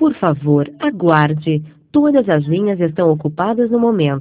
Por favor, aguarde. Todas as linhas estão ocupadas no momento.